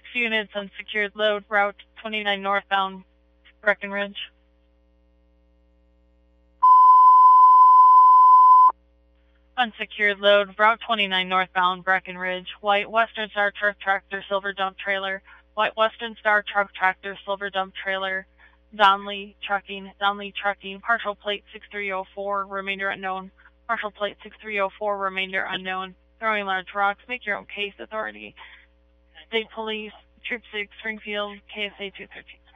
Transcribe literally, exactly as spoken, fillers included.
units unsecured load, Route twenty-nine northbound, Breckenridge. Unsecured load, Route twenty-nine northbound, Breckenridge. White Western Star truck tractor, silver dump trailer. White Western Star truck tractor, silver dump trailer. Donley Trucking, Donley Trucking, partial plate six three zero four, remainder unknown. Partial plate six three zero four, remainder unknown. Throwing large rocks, make your own case, authority. State Police, Troop six, Springfield, K S A two thirteen.